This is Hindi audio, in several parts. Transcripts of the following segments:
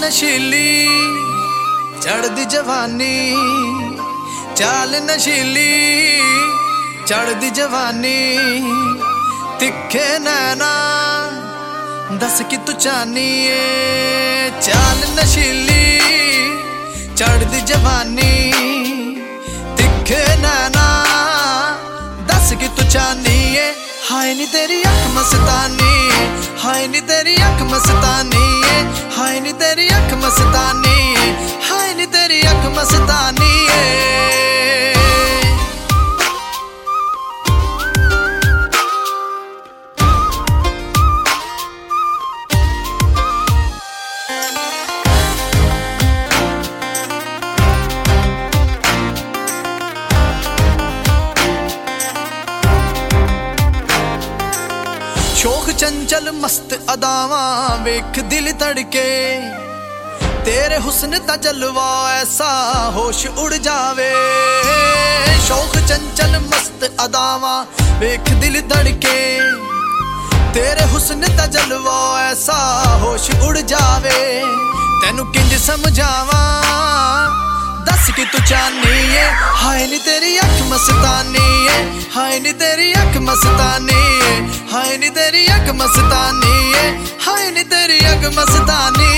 नशीली चढ़दी जवानी, चाल नशीली चढ़दी जवानी, तिखे नैना दस कि तू चाहनी है। चाल नशीली चढ़दी जवानी, तिखे नैना दस कि तू चाहनी है। हाय नी तेरी अख मस्तानी, हाय नी तेरी अख मस्तानी, हाय नी तेरी अख मस्तानी, हाय नी तेरी अख मस्तानी शौक चंचल मस्त अदावा वेख दिल तड़के, तेरे हुस्न दा जलवा ऐसा होश उड़ जावे। शौक चंचल मस्त अदावा वेख दिल तड़के, तेरे हुस्न दा जलवा ऐसा होश उड़ जावे। तेनू किंज समझावा दस कि तू चाहनी है। हाय नी तेरी अख मस्तानी है, हाय नी तेरी अख मस्तानी, हाय नी तेरी अख मस्तानी, हाय नी तेरी अख मस्तानी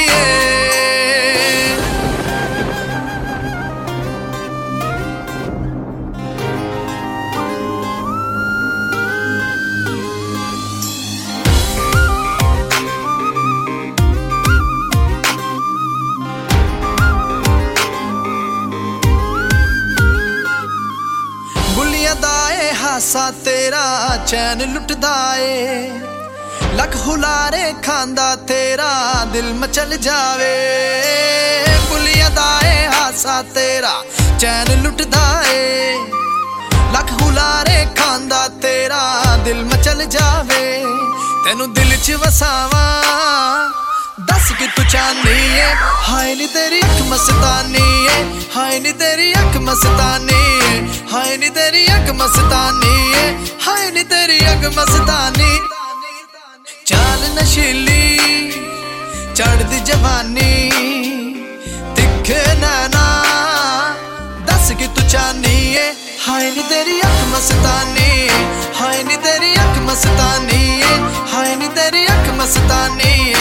दाए हासा तेरा चैन लुटदा ए, लख हुलारे खांदा तेरा दिल मचल जावे। बुलिया दाए हासा तेरा चैन लुटदा ए, लख हुलारे खांदा तेरा दिल मचल जावे। तेनू दिल च वसावा दस कि तू चाहनी है। हाय नी तेरी अख मस्तानी है, हाय नी तेरी अख मस्तानी, हाय नी तेरी अख मस्तानी, हाय नी तेरी अख मस्तानी। चाल नशीली चढ़दी जवानी, तिखे नैना दस कि तू चाहनी है। हाय नी तेरी अख मस्तानी, हाय नी तेरी अख मस्तानी, हाय नी तेरी अख मस्तानी।